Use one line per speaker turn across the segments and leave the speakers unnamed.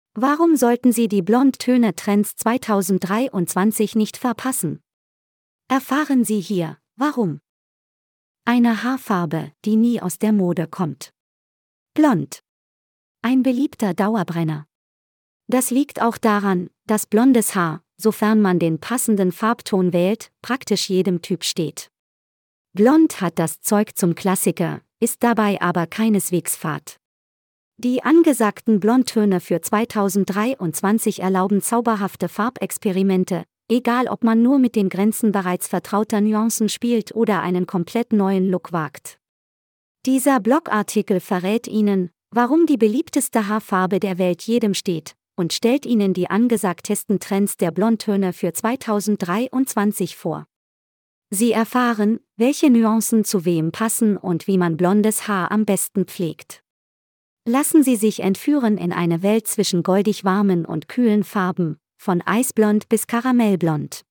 Warum sollten Sie die Blondtöne-Trends 2023 nicht verpassen? Erfahren Sie hier, warum. Eine Haarfarbe, die nie aus der Mode kommt. Blond. Ein beliebter Dauerbrenner. Das liegt auch daran, dass blondes Haar, sofern man den passenden Farbton wählt, praktisch jedem Typ steht. Blond hat das Zeug zum Klassiker, ist dabei aber keineswegs fad. Die angesagten Blondtöne für 2023 erlauben zauberhafte Farbexperimente, egal ob man nur mit den Grenzen bereits vertrauter Nuancen spielt oder einen komplett neuen Look wagt. Dieser Blogartikel verrät Ihnen, warum die beliebteste Haarfarbe der Welt jedem steht, und stellt Ihnen die angesagtesten Trends der Blondtöne für 2023 vor. Sie erfahren, welche Nuancen zu wem passen und wie man blondes Haar am besten pflegt. Lassen Sie sich entführen in eine Welt zwischen goldig warmen und kühlen Farben, von eisblond bis karamellblond.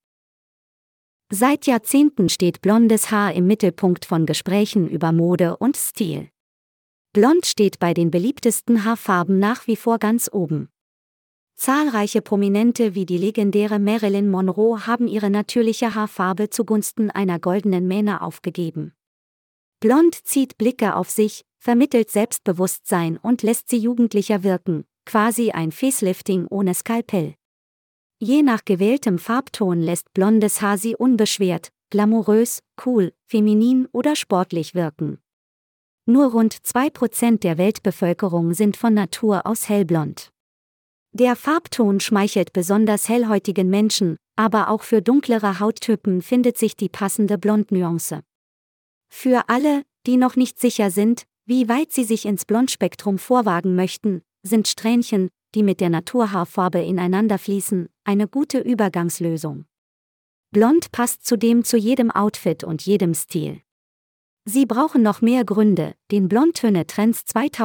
Seit Jahrzehnten steht blondes Haar im Mittelpunkt von Gesprächen über Mode und Stil. Blond steht bei den beliebtesten Haarfarben nach wie vor ganz oben. Zahlreiche Prominente wie die legendäre Marilyn Monroe haben ihre natürliche Haarfarbe zugunsten einer goldenen Mähne aufgegeben. Blond zieht Blicke auf sich, vermittelt Selbstbewusstsein und lässt sie jugendlicher wirken, quasi ein Facelifting ohne Skalpell. Je nach gewähltem Farbton lässt blondes Haar sie unbeschwert, glamourös, cool, feminin oder sportlich wirken. Nur rund 2% der Weltbevölkerung sind von Natur aus hellblond. Der Farbton schmeichelt besonders hellhäutigen Menschen, aber auch für dunklere Hauttypen findet sich die passende Blondnuance. Für alle, die noch nicht sicher sind, wie weit sie sich ins Blondspektrum vorwagen möchten, sind Strähnchen, die mit der Naturhaarfarbe ineinander fließen, eine gute Übergangslösung. Blond passt zudem zu jedem Outfit und jedem Stil. Sie brauchen noch mehr Gründe, den Blondtöne-Trends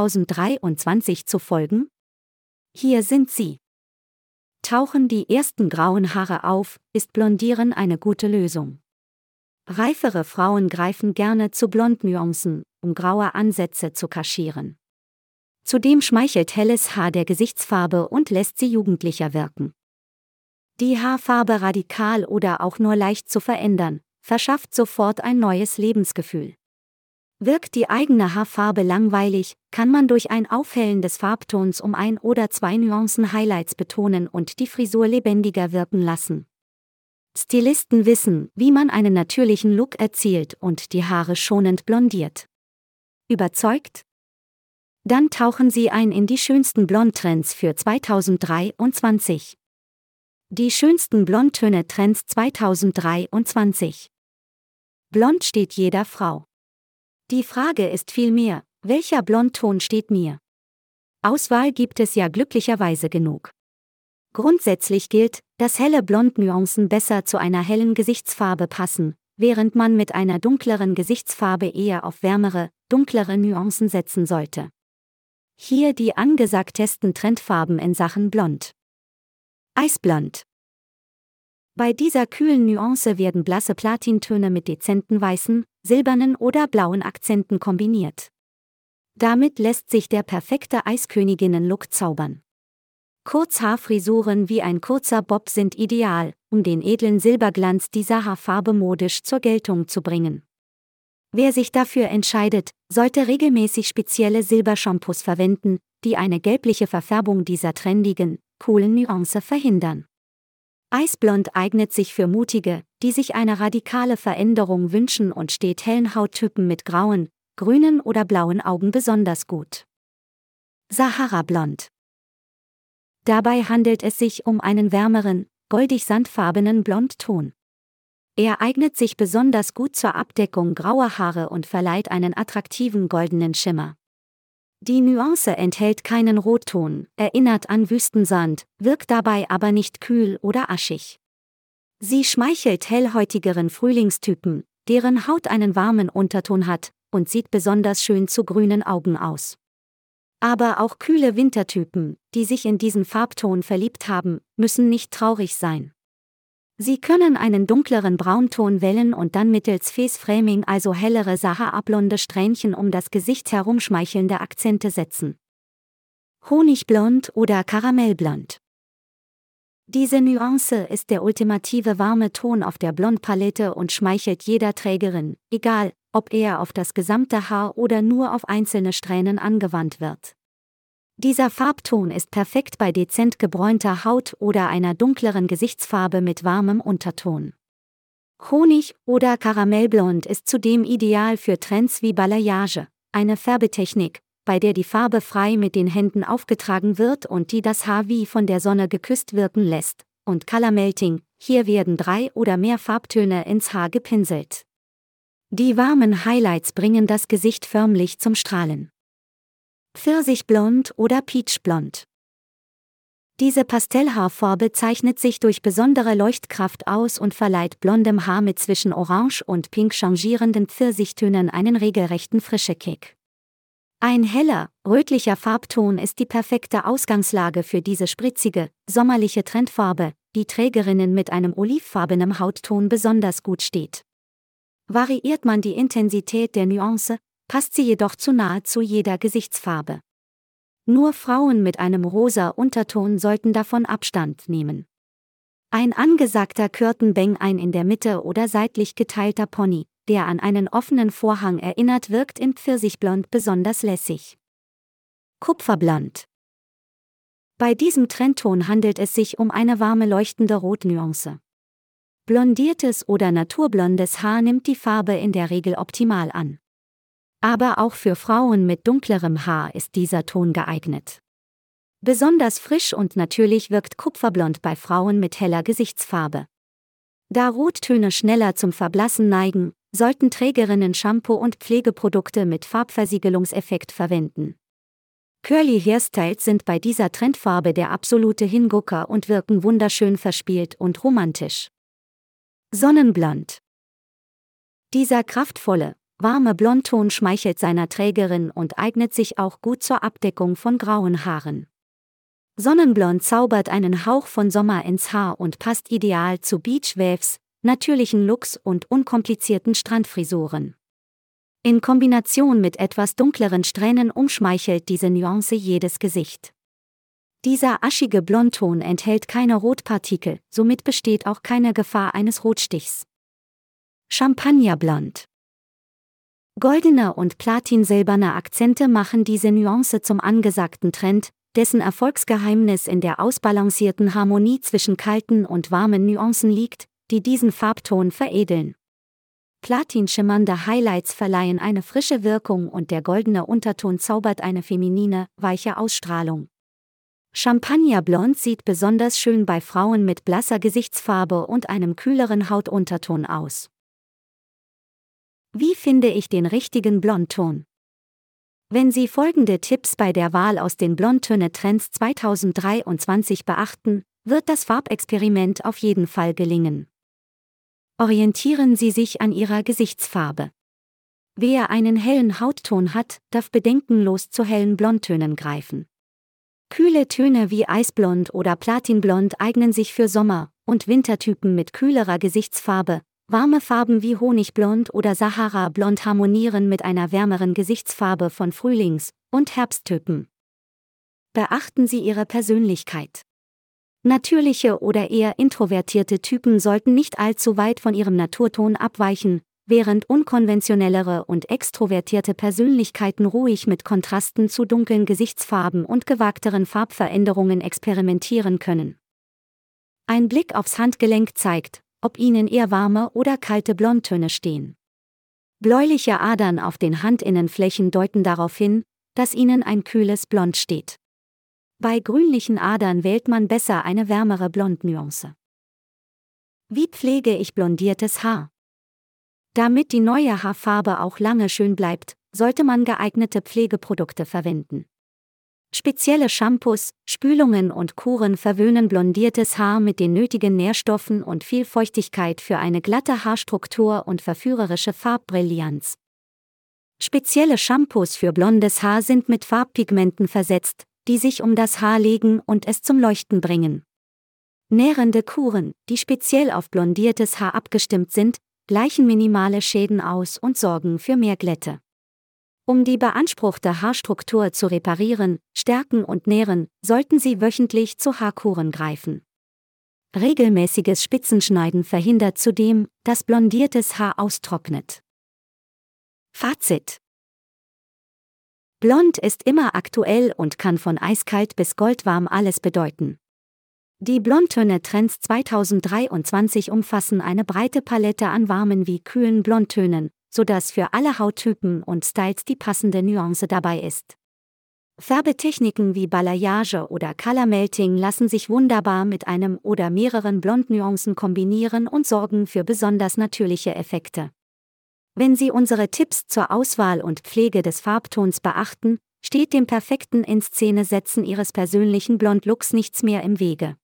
2023 zu folgen? Hier sind sie. Tauchen die ersten grauen Haare auf, ist Blondieren eine gute Lösung. Reifere Frauen greifen gerne zu Blondnuancen, um graue Ansätze zu kaschieren. Zudem schmeichelt helles Haar der Gesichtsfarbe und lässt sie jugendlicher wirken. Die Haarfarbe radikal oder auch nur leicht zu verändern, verschafft sofort ein neues Lebensgefühl. Wirkt die eigene Haarfarbe langweilig, kann man durch ein Aufhellen des Farbtons um 1 oder 2 Nuancen Highlights betonen und die Frisur lebendiger wirken lassen. Stilisten wissen, wie man einen natürlichen Look erzielt und die Haare schonend blondiert. Überzeugt? Dann tauchen Sie ein in die schönsten Blondtrends für 2023. Die schönsten Blondtöne-Trends 2023. Blond steht jeder Frau. Die Frage ist vielmehr, welcher Blondton steht mir? Auswahl gibt es ja glücklicherweise genug. Grundsätzlich gilt, dass helle Blondnuancen besser zu einer hellen Gesichtsfarbe passen, während man mit einer dunkleren Gesichtsfarbe eher auf wärmere, dunklere Nuancen setzen sollte. Hier die angesagtesten Trendfarben in Sachen Blond. Eisblond. Bei dieser kühlen Nuance werden blasse Platintöne mit dezenten weißen, silbernen oder blauen Akzenten kombiniert. Damit lässt sich der perfekte Eisköniginnen-Look zaubern. Kurzhaarfrisuren wie ein kurzer Bob sind ideal, um den edlen Silberglanz dieser Haarfarbe modisch zur Geltung zu bringen. Wer sich dafür entscheidet, sollte regelmäßig spezielle Silbershampoos verwenden, die eine gelbliche Verfärbung dieser trendigen, coolen Nuance verhindern. Eisblond eignet sich für Mutige, die sich eine radikale Veränderung wünschen und steht hellen Hauttypen mit grauen, grünen oder blauen Augen besonders gut. Sahara-Blond. Dabei handelt es sich um einen wärmeren, goldig-sandfarbenen Blondton. Er eignet sich besonders gut zur Abdeckung grauer Haare und verleiht einen attraktiven goldenen Schimmer. Die Nuance enthält keinen Rotton, erinnert an Wüstensand, wirkt dabei aber nicht kühl oder aschig. Sie schmeichelt hellhäutigeren Frühlingstypen, deren Haut einen warmen Unterton hat, und sieht besonders schön zu grünen Augen aus. Aber auch kühle Wintertypen, die sich in diesen Farbton verliebt haben, müssen nicht traurig sein. Sie können einen dunkleren Braunton wählen und dann mittels Face Framing, also hellere Sahara-blonde Strähnchen um das Gesicht herum schmeichelnde Akzente setzen. Honigblond oder Karamellblond. Diese Nuance ist der ultimative warme Ton auf der Blondpalette und schmeichelt jeder Trägerin, egal, ob er auf das gesamte Haar oder nur auf einzelne Strähnen angewandt wird. Dieser Farbton ist perfekt bei dezent gebräunter Haut oder einer dunkleren Gesichtsfarbe mit warmem Unterton. Honig- oder Karamellblond ist zudem ideal für Trends wie Balayage, eine Färbetechnik, bei der die Farbe frei mit den Händen aufgetragen wird und die das Haar wie von der Sonne geküsst wirken lässt, und Color Melting, hier werden 3 oder mehr Farbtöne ins Haar gepinselt. Die warmen Highlights bringen das Gesicht förmlich zum Strahlen. Pfirsichblond oder Peachblond. Diese Pastellhaarfarbe zeichnet sich durch besondere Leuchtkraft aus und verleiht blondem Haar mit zwischen Orange und Pink changierenden Pfirsichtönen einen regelrechten Frischekick. Ein heller, rötlicher Farbton ist die perfekte Ausgangslage für diese spritzige, sommerliche Trendfarbe, die Trägerinnen mit einem olivfarbenen Hautton besonders gut steht. Variiert man die Intensität der Nuance, passt sie jedoch zu nahezu jeder Gesichtsfarbe. Nur Frauen mit einem rosa Unterton sollten davon Abstand nehmen. Ein angesagter Curtain-Bang, ein in der Mitte oder seitlich geteilter Pony, der an einen offenen Vorhang erinnert, wirkt in Pfirsichblond besonders lässig. Kupferblond. Bei diesem Trendton handelt es sich um eine warme leuchtende Rotnuance. Blondiertes oder naturblondes Haar nimmt die Farbe in der Regel optimal an. Aber auch für Frauen mit dunklerem Haar ist dieser Ton geeignet. Besonders frisch und natürlich wirkt Kupferblond bei Frauen mit heller Gesichtsfarbe. Da Rottöne schneller zum Verblassen neigen, sollten Trägerinnen Shampoo und Pflegeprodukte mit Farbversiegelungseffekt verwenden. Curly Hairstyles sind bei dieser Trendfarbe der absolute Hingucker und wirken wunderschön verspielt und romantisch. Sonnenblond. Dieser kraftvolle, warme Blondton schmeichelt seiner Trägerin und eignet sich auch gut zur Abdeckung von grauen Haaren. Sonnenblond zaubert einen Hauch von Sommer ins Haar und passt ideal zu Beach-Waves, natürlichen Looks und unkomplizierten Strandfrisuren. In Kombination mit etwas dunkleren Strähnen umschmeichelt diese Nuance jedes Gesicht. Dieser aschige Blondton enthält keine Rotpartikel, somit besteht auch keine Gefahr eines Rotstichs. Champagnerblond. Goldene und platinsilberne Akzente machen diese Nuance zum angesagten Trend, dessen Erfolgsgeheimnis in der ausbalancierten Harmonie zwischen kalten und warmen Nuancen liegt, die diesen Farbton veredeln. Platinschimmernde Highlights verleihen eine frische Wirkung und der goldene Unterton zaubert eine feminine, weiche Ausstrahlung. Champagnerblond sieht besonders schön bei Frauen mit blasser Gesichtsfarbe und einem kühleren Hautunterton aus. Wie finde ich den richtigen Blondton? Wenn Sie folgende Tipps bei der Wahl aus den Blondtöne-Trends 2023 beachten, wird das Farbexperiment auf jeden Fall gelingen. Orientieren Sie sich an Ihrer Gesichtsfarbe. Wer einen hellen Hautton hat, darf bedenkenlos zu hellen Blondtönen greifen. Kühle Töne wie Eisblond oder Platinblond eignen sich für Sommer- und Wintertypen mit kühlerer Gesichtsfarbe. Warme Farben wie Honigblond oder Sahara-Blond harmonieren mit einer wärmeren Gesichtsfarbe von Frühlings- und Herbsttypen. Beachten Sie Ihre Persönlichkeit. Natürliche oder eher introvertierte Typen sollten nicht allzu weit von ihrem Naturton abweichen, während unkonventionellere und extrovertierte Persönlichkeiten ruhig mit Kontrasten zu dunklen Gesichtsfarben und gewagteren Farbveränderungen experimentieren können. Ein Blick aufs Handgelenk zeigt, ob Ihnen eher warme oder kalte Blondtöne stehen. Bläuliche Adern auf den Handinnenflächen deuten darauf hin, dass Ihnen ein kühles Blond steht. Bei grünlichen Adern wählt man besser eine wärmere Blondnuance. Wie pflege ich blondiertes Haar? Damit die neue Haarfarbe auch lange schön bleibt, sollte man geeignete Pflegeprodukte verwenden. Spezielle Shampoos, Spülungen und Kuren verwöhnen blondiertes Haar mit den nötigen Nährstoffen und viel Feuchtigkeit für eine glatte Haarstruktur und verführerische Farbbrillanz. Spezielle Shampoos für blondes Haar sind mit Farbpigmenten versetzt, die sich um das Haar legen und es zum Leuchten bringen. Nährende Kuren, die speziell auf blondiertes Haar abgestimmt sind, gleichen minimale Schäden aus und sorgen für mehr Glätte. Um die beanspruchte Haarstruktur zu reparieren, stärken und nähren, sollten Sie wöchentlich zu Haarkuren greifen. Regelmäßiges Spitzenschneiden verhindert zudem, dass blondiertes Haar austrocknet. Fazit: Blond ist immer aktuell und kann von eiskalt bis goldwarm alles bedeuten. Die Blondtöne-Trends 2023 umfassen eine breite Palette an warmen wie kühlen Blondtönen, sodass für alle Hauttypen und Styles die passende Nuance dabei ist. Färbetechniken wie Balayage oder Color Melting lassen sich wunderbar mit einem oder mehreren Blondnuancen kombinieren und sorgen für besonders natürliche Effekte. Wenn Sie unsere Tipps zur Auswahl und Pflege des Farbtons beachten, steht dem perfekten In-Szene-Setzen Ihres persönlichen Blond-Looks nichts mehr im Wege.